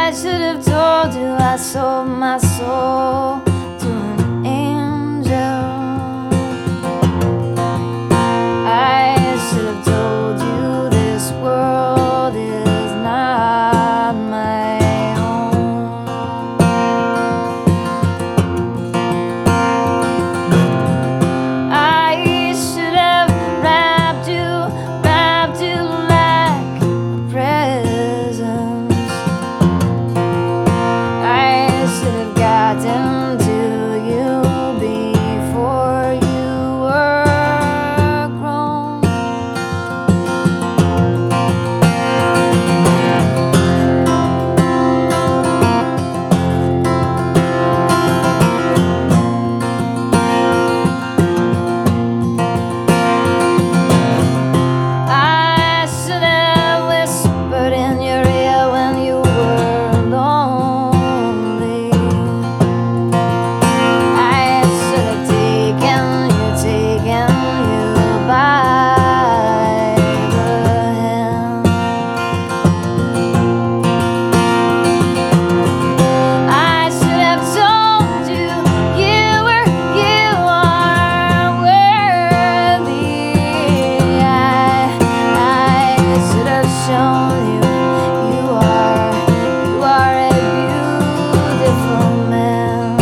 I should have told you I sold my soul to an angel. I should have told you this world is not my own. I should have wrapped you like a present. I should have gotten to you before you were grown. I should have whispered in your ear when you were lonely. I should have taken you by the hand. I should have told you you are worthy. I should have shown you you are a beautiful man.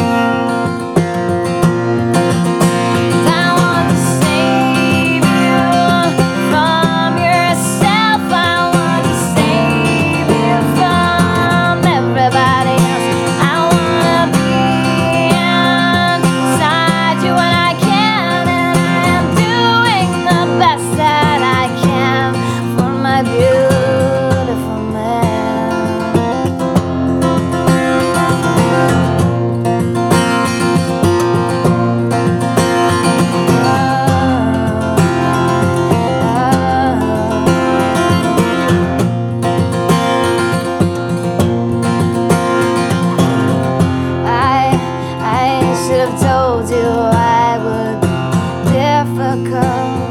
I want to save you from yourself. I want to save you from everybody else. I want to be inside you when I can, and I am doing the best that I can for my beautiful man. I should have told you I would be difficult.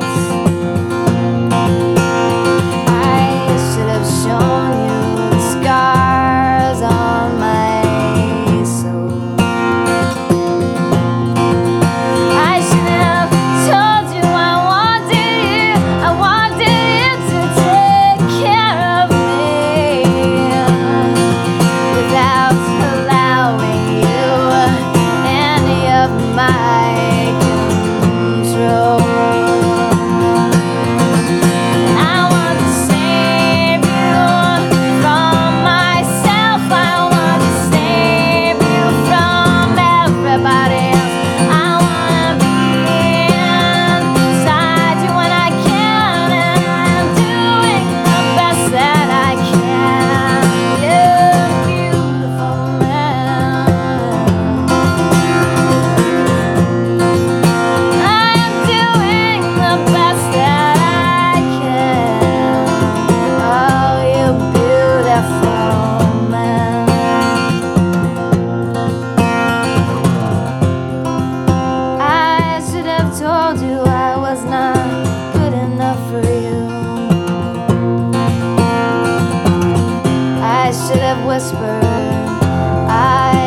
I should have shown you the scars on my soul. I should have told you I wanted you to take care of me without allowing you any of my control. I want to save you from myself. I want to save you from everybody else. I want to be inside you when I can, and I'm doing the best that I can. You beautiful man. I am doing the best that I can. Oh, you beautiful man. I should have told you I was not good enough for you. I should have whispered I